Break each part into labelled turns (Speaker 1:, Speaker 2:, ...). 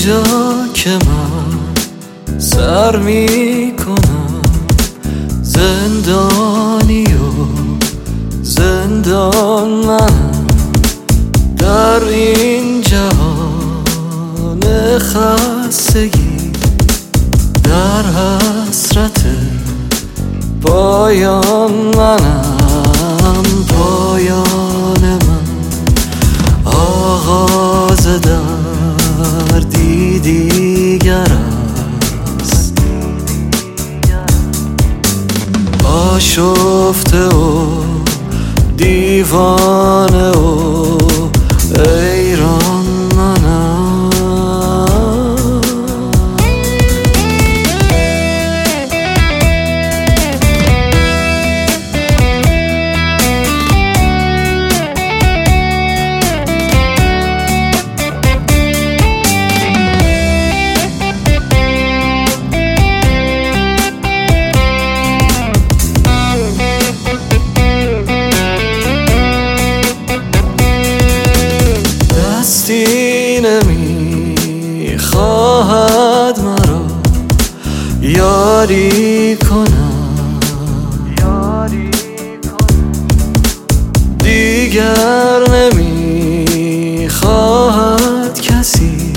Speaker 1: اینجا که من سر میکنم زندانی و زندان منم در این جهان خستگی، در حسرت پایان منم. پایان من آغاز دردی دیگر است، آشفته و دیوانه و حیران منم. دستی نمیخواهد مرا یاری کنم، دیگر نمیخواهد کسی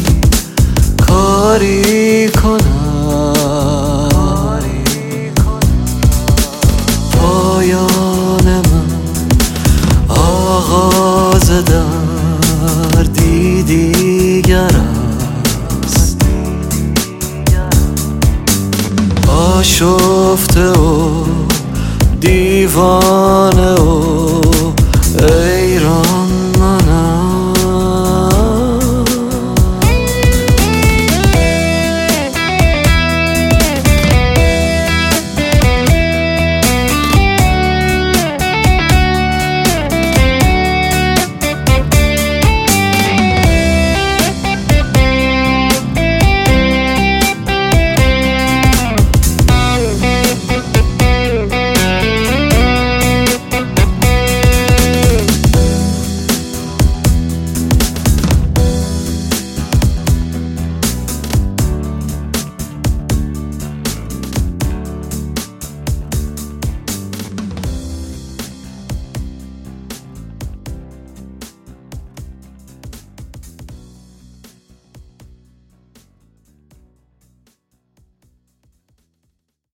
Speaker 1: کاری کنم. پایان من آغاز